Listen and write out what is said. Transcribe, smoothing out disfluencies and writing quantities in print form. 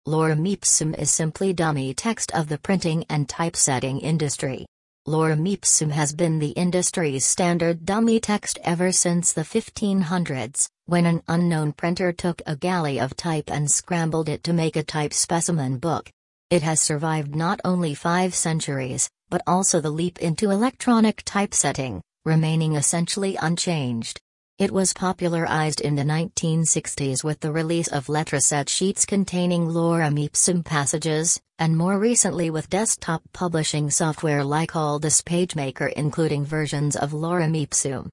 Lorem ipsum is simply dummy text of the printing and typesetting industry. Lorem ipsum has been the industry's standard dummy text ever since the 1500s, when an unknown printer took a galley of type and scrambled it to make a type specimen book. It has survived not only 5 centuries, but also the leap into electronic typesetting, remaining essentially unchanged. It was popularized in the 1960s with the release of letraset sheets containing lorem ipsum passages, and more recently with desktop publishing software like Aldus PageMaker including versions of lorem ipsum.